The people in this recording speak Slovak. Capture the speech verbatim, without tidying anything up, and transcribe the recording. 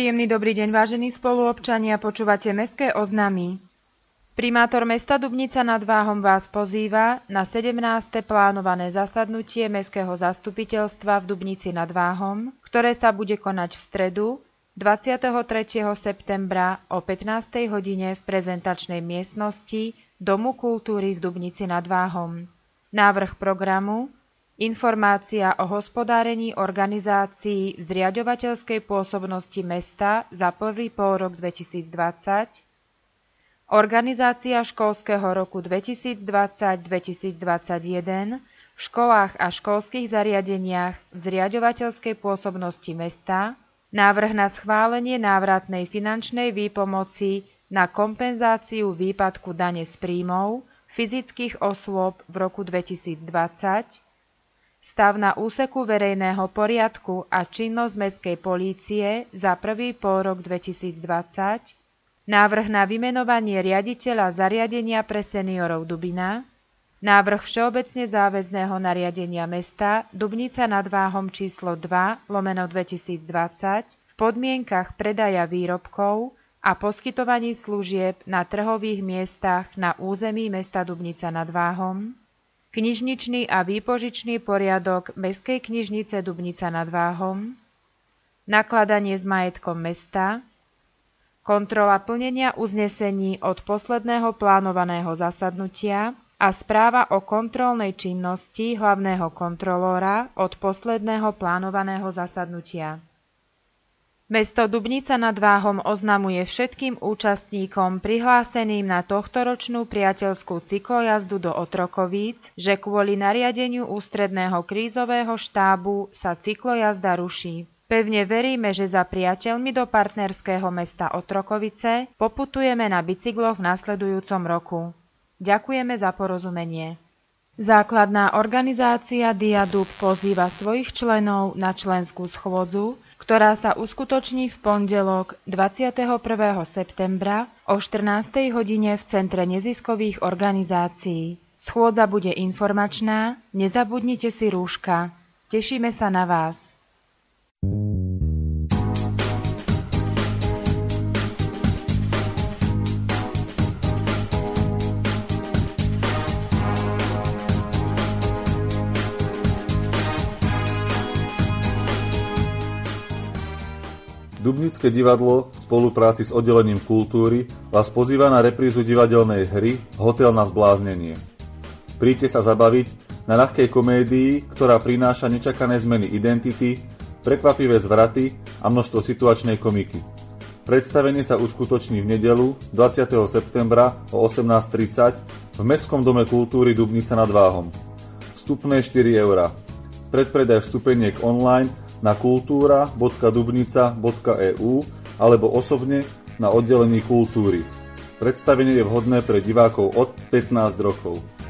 Príjemný dobrý deň, vážení spoluobčania, počúvate Mestské oznámy. Primátor mesta Dubnica nad Váhom vás pozýva na sedemnáste plánované zasadnutie Mestského zastupiteľstva v Dubnici nad Váhom, ktoré sa bude konať v stredu dvadsiateho tretieho septembra o pätnástej hodine v prezentačnej miestnosti Domu kultúry v Dubnici nad Váhom. Návrh programu: informácia o hospodárení organizácií v zriaďovateľskej pôsobnosti mesta za prvý polrok dvetisícdvadsať, organizácia školského roku dvetisícdvadsať dvetisícdvadsaťjeden v školách a školských zariadeniach v zriaďovateľskej pôsobnosti mesta, návrh na schválenie návratnej finančnej výpomoci na kompenzáciu výpadku dane z príjmov fyzických osôb v roku dvetisícdvadsať, stav na úseku verejného poriadku a činnosť mestskej polície za prvý polrok dvetisícdvadsať, návrh na vymenovanie riaditeľa zariadenia pre seniorov Dubina, návrh všeobecne záväzného nariadenia mesta Dubnica nad Váhom číslo dva lomeno dvetisícdvadsať v podmienkach predaja výrobkov a poskytovaní služieb na trhových miestach na území mesta Dubnica nad Váhom, knižničný a výpožičný poriadok Mestskej knižnice Dubnica nad Váhom, nakladanie s majetkom mesta, kontrola plnenia uznesení od posledného plánovaného zasadnutia a správa o kontrolnej činnosti hlavného kontrolóra od posledného plánovaného zasadnutia. Mesto Dubnica nad Váhom oznamuje všetkým účastníkom prihláseným na tohtoročnú priateľskú cyklojazdu do Otrokovíc, že kvôli nariadeniu ústredného krízového štábu sa cyklojazda ruší. Pevne veríme, že za priateľmi do partnerského mesta Otrokovice poputujeme na bicykloch v nasledujúcom roku. Ďakujeme za porozumenie. Základná organizácia Diadub pozýva svojich členov na členskú schôdzu, ktorá sa uskutoční v pondelok dvadsiateho prvého septembra o štrnástej hodine v Centre neziskových organizácií. Schôdza bude informačná, nezabudnite si rúška. Tešíme sa na vás. Dubnické divadlo v spolupráci s oddelením kultúry vás pozýva na reprízu divadelnej hry Hotel na zbláznenie. Príďte sa zabaviť na ľahkej komédii, ktorá prináša nečakané zmeny identity, prekvapivé zvraty a množstvo situačnej komiky. Predstavenie sa uskutoční v nedeľu dvadsiateho septembra o osemnásť tridsať v Mestskom dome kultúry Dubnica nad Váhom. Vstupné štyri eurá. Predpredaj vstupeniek online na kultúra bodka dubnica bodka e u alebo osobne na oddelení kultúry. Predstavenie je vhodné pre divákov od pätnásť rokov.